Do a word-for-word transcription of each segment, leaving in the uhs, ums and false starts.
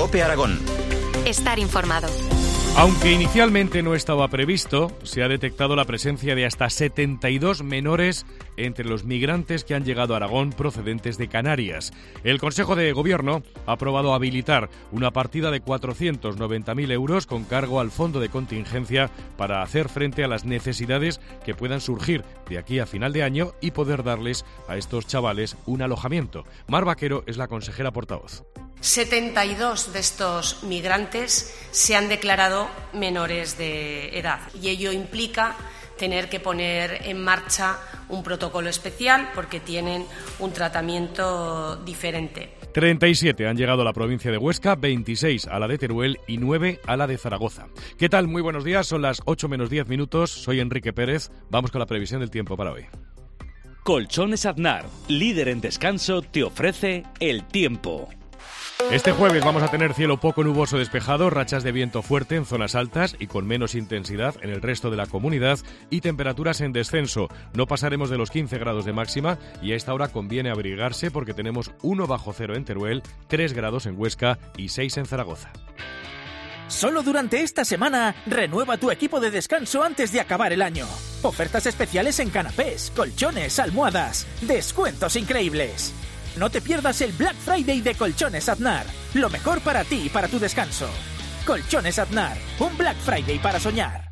COPE Aragón. Estar informado. Aunque inicialmente no estaba previsto, se ha detectado la presencia de hasta setenta y dos menores entre los migrantes que han llegado a Aragón procedentes de Canarias. El Consejo de Gobierno ha aprobado habilitar una partida de cuatrocientos noventa mil euros con cargo al fondo de contingencia para hacer frente a las necesidades que puedan surgir de aquí a final de año y poder darles a estos chavales un alojamiento. Mar Vaquero es la consejera portavoz. setenta y dos de estos migrantes se han declarado menores de edad y ello implica tener que poner en marcha un protocolo especial porque tienen un tratamiento diferente. treinta y siete han llegado a la provincia de Huesca, veintiséis a la de Teruel y nueve a la de Zaragoza. ¿Qué tal? Muy buenos días, son las ocho menos diez minutos, soy Enrique Pérez, vamos con la previsión del tiempo para hoy. Colchones Aznar, líder en descanso, te ofrece el tiempo. Este jueves vamos a tener cielo poco nuboso despejado, rachas de viento fuerte en zonas altas y con menos intensidad en el resto de la comunidad y temperaturas en descenso. No pasaremos de los quince grados de máxima y a esta hora conviene abrigarse porque tenemos uno bajo cero en Teruel, tres grados en Huesca y seis en Zaragoza. Solo durante esta semana, renueva tu equipo de descanso antes de acabar el año. Ofertas especiales en canapés, colchones, almohadas, descuentos increíbles. No te pierdas el Black Friday de Colchones Aznar. Lo mejor para ti y para tu descanso. Colchones Aznar, un Black Friday para soñar.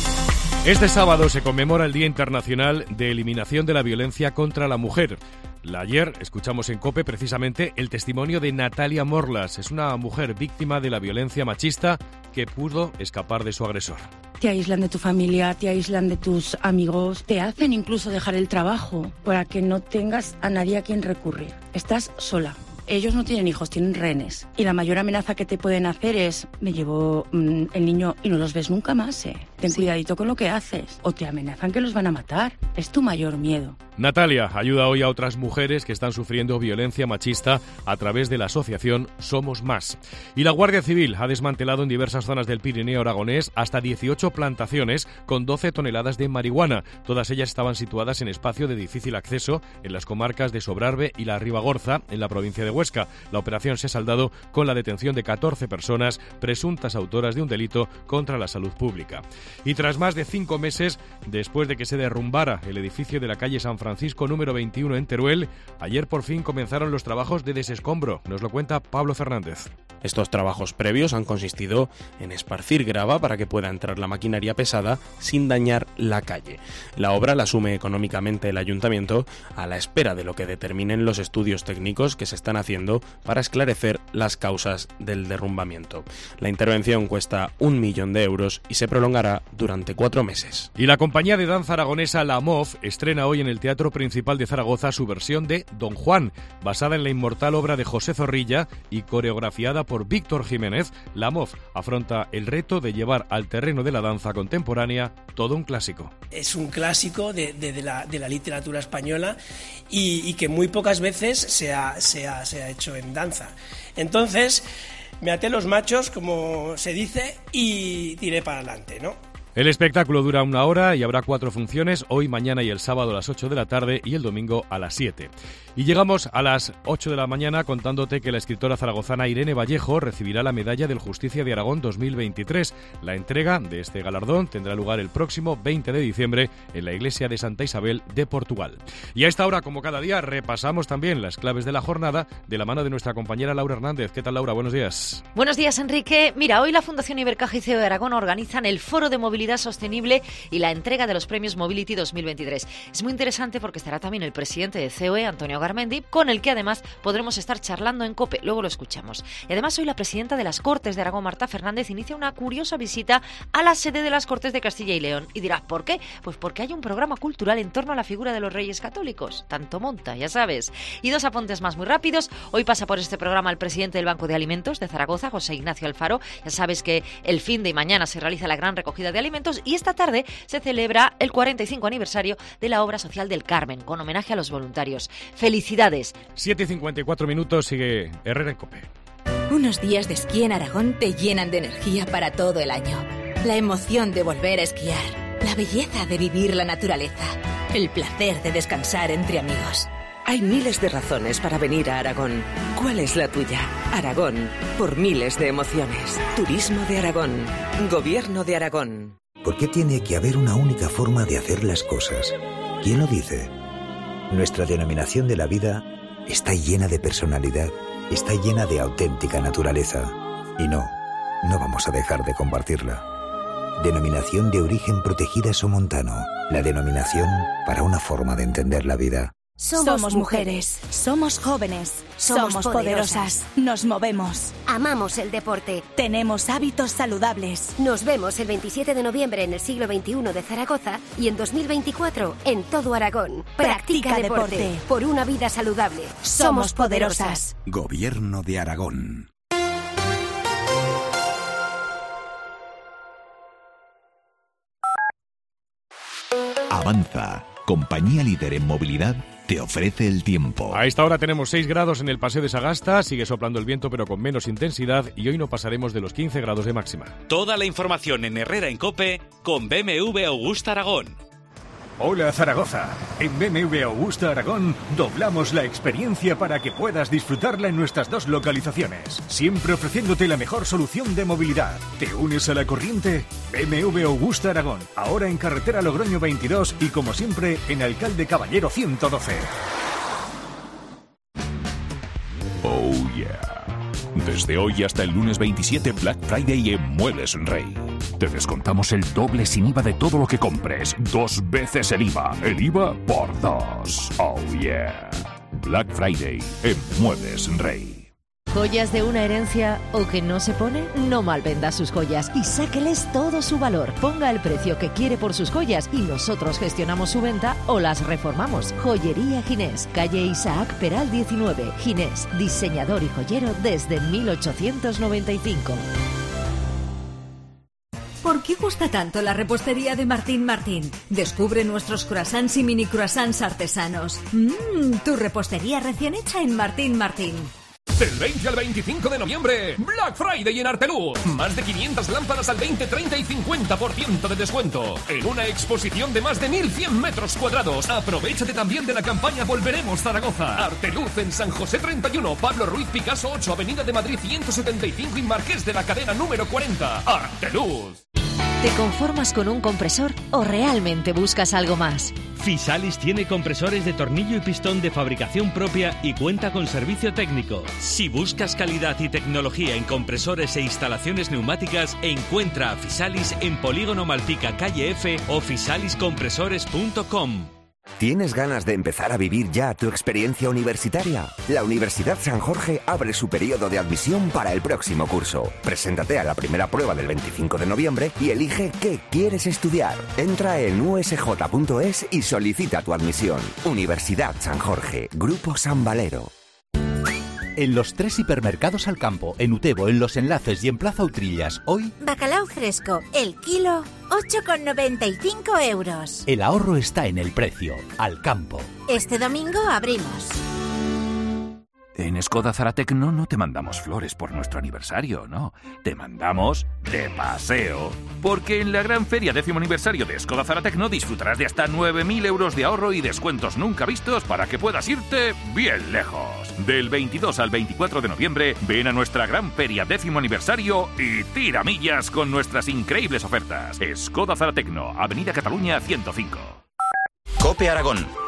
Este sábado se conmemora el Día Internacional de Eliminación de la Violencia contra la Mujer. Ayer escuchamos en COPE precisamente el testimonio de Natalia Morlas. Es una mujer víctima de la violencia machista que pudo escapar de su agresor. Te aíslan de tu familia, te aíslan de tus amigos, te hacen incluso dejar el trabajo para que no tengas a nadie a quien recurrir. Estás sola. Ellos no tienen hijos, tienen rehenes. Y la mayor amenaza que te pueden hacer es, me llevo mmm, el niño y no los ves nunca más, ¿eh? Ten sí. cuidadito con lo que haces. O te amenazan que los van a matar. Es tu mayor miedo. Natalia ayuda hoy a otras mujeres que están sufriendo violencia machista a través de la asociación Somos Más. Y la Guardia Civil ha desmantelado en diversas zonas del Pirineo aragonés hasta dieciocho plantaciones con doce toneladas de marihuana. Todas ellas estaban situadas en espacio de difícil acceso en las comarcas de Sobrarbe y la Ribagorza, en la provincia de Huesca. La operación se ha saldado con la detención de catorce personas presuntas autoras de un delito contra la salud pública. Y tras más de cinco meses después de que se derrumbara el edificio de la calle San Francisco número veintiuno en Teruel, ayer por fin comenzaron los trabajos de desescombro. Nos lo cuenta Pablo Fernández. Estos trabajos previos han consistido en esparcir grava para que pueda entrar la maquinaria pesada sin dañar la calle. La obra la asume económicamente el ayuntamiento a la espera de lo que determinen los estudios técnicos que se están haciendo para esclarecer las causas del derrumbamiento. La intervención cuesta un millón de euros y se prolongará durante cuatro meses. Y la compañía de danza aragonesa La M O F estrena hoy en el Teatro Principal de Zaragoza su versión de Don Juan, basada en la inmortal obra de José Zorrilla y coreografiada por Víctor Jiménez. La M O F afronta el reto de llevar al terreno de la danza contemporánea todo un clásico. Es un clásico de, de, de, la, de la literatura española y, y que muy pocas veces se ha, se, ha, se ha hecho en danza. Entonces me até los machos, como se dice, y tiré para adelante, ¿no? El espectáculo dura una hora y habrá cuatro funciones, hoy, mañana y el sábado a las ocho de la tarde y el domingo a las siete. Y llegamos a las ocho de la mañana contándote que la escritora zaragozana Irene Vallejo recibirá la Medalla del Justicia de Aragón dos mil veintitrés. La entrega de este galardón tendrá lugar el próximo veinte de diciembre en la iglesia de Santa Isabel de Portugal. Y a esta hora, como cada día, repasamos también las claves de la jornada de la mano de nuestra compañera Laura Hernández. ¿Qué tal, Laura? Buenos días. Buenos días, Enrique. Mira, hoy la Fundación Ibercaja y C E O de Aragón organizan el Foro de Movilidad Sostenible y la entrega de los premios Mobility dos mil veintitrés. Es muy interesante porque estará también el presidente de C O E, Antonio Garmendi, con el que además podremos estar charlando en COPE. Luego lo escuchamos. Y además hoy la presidenta de las Cortes de Aragón, Marta Fernández, inicia una curiosa visita a la sede de las Cortes de Castilla y León. Y dirás, ¿por qué? Pues porque hay un programa cultural en torno a la figura de los Reyes Católicos. Tanto monta, ya sabes. Y dos apuntes más muy rápidos. Hoy pasa por este programa el presidente del Banco de Alimentos de Zaragoza, José Ignacio Alfaro. Ya sabes que el fin de mañana se realiza la gran recogida de alimentos y esta tarde se celebra el cuarenta y cinco aniversario de la obra social del Carmen, con homenaje a los voluntarios. ¡Felicidades! siete y cincuenta y cuatro minutos, sigue Herrera en COPE. Unos días de esquí en Aragón te llenan de energía para todo el año. La emoción de volver a esquiar, la belleza de vivir la naturaleza, el placer de descansar entre amigos. Hay miles de razones para venir a Aragón. ¿Cuál es la tuya? Aragón, por miles de emociones. Turismo de Aragón. Gobierno de Aragón. ¿Por qué tiene que haber una única forma de hacer las cosas? ¿Quién lo dice? Nuestra denominación de la vida está llena de personalidad, está llena de auténtica naturaleza. Y no, no vamos a dejar de compartirla. Denominación de origen protegida somontano. La denominación para una forma de entender la vida. Somos, somos mujeres, somos jóvenes, somos, somos poderosas, nos movemos. Amamos el deporte. Tenemos hábitos saludables. Nos vemos el veintisiete de noviembre en el siglo veintiuno de Zaragoza y en dos mil veinticuatro en todo Aragón. Practica, Practica deporte, deporte por una vida saludable. Somos poderosas. Gobierno de Aragón. Avanza, compañía líder en movilidad, te ofrece el tiempo. A esta hora tenemos seis grados en el Paseo de Sagasta, sigue soplando el viento pero con menos intensidad y hoy no pasaremos de los quince grados de máxima. Toda la información en Herrera en COPE con B M W Augusta Aragón. Hola Zaragoza, en B M W Augusta Aragón doblamos la experiencia para que puedas disfrutarla en nuestras dos localizaciones, siempre ofreciéndote la mejor solución de movilidad. ¿Te unes a la corriente? B M W Augusta Aragón, ahora en carretera Logroño veintidós y como siempre en Alcalde Caballero ciento doce. Oh yeah. Desde hoy hasta el lunes veintisiete, Black Friday en Muebles Rey. Te descontamos el doble sin I V A de todo lo que compres. Dos veces el I V A. El I V A por dos. Oh yeah. Black Friday en Muebles Rey. ¿Joyas de una herencia o que no se pone? No malvenda sus joyas y sáqueles todo su valor. Ponga el precio que quiere por sus joyas y nosotros gestionamos su venta o las reformamos. Joyería Ginés, calle Isaac Peral diecinueve. Ginés, diseñador y joyero desde mil ochocientos noventa y cinco. ¿Por qué gusta tanto la repostería de Martín Martín? Descubre nuestros croissants y mini croissants artesanos. Mmm, tu repostería recién hecha en Martín Martín. Del veinte al veinticinco de noviembre, Black Friday en Arteluz. Más de quinientas lámparas al veinte, treinta y cincuenta por ciento de descuento. En una exposición de más de mil cien metros cuadrados. Aprovéchate también de la campaña Volveremos Zaragoza. Arteluz en San José treinta y uno, Pablo Ruiz Picasso ocho, Avenida de Madrid ciento setenta y cinco y Marqués de la Cadena número cuarenta. Arteluz. ¿Te conformas con un compresor o realmente buscas algo más? Fisalis tiene compresores de tornillo y pistón de fabricación propia y cuenta con servicio técnico. Si buscas calidad y tecnología en compresores e instalaciones neumáticas, encuentra a Fisalis en Polígono Malpica, calle F o fisalis compresores punto com. ¿Tienes ganas de empezar a vivir ya tu experiencia universitaria? La Universidad San Jorge abre su periodo de admisión para el próximo curso. Preséntate a la primera prueba del veinticinco de noviembre y elige qué quieres estudiar. Entra en u s j punto es y solicita tu admisión. Universidad San Jorge, Grupo San Valero. En los tres hipermercados Alcampo, en Utebo, en Los Enlaces y en Plaza Utrillas, hoy... Bacalao fresco, el kilo, ocho con noventa y cinco euros. El ahorro está en el precio. Alcampo. Este domingo abrimos. En Skoda Zaratecno no te mandamos flores por nuestro aniversario, no. Te mandamos de paseo. Porque en la gran feria décimo aniversario de Skoda Zaratecno disfrutarás de hasta nueve mil euros de ahorro y descuentos nunca vistos para que puedas irte bien lejos. Del veintidós al veinticuatro de noviembre, ven a nuestra gran feria décimo aniversario y tira millas con nuestras increíbles ofertas. Skoda Zaratecno, Avenida Cataluña ciento cinco. COPE Aragón,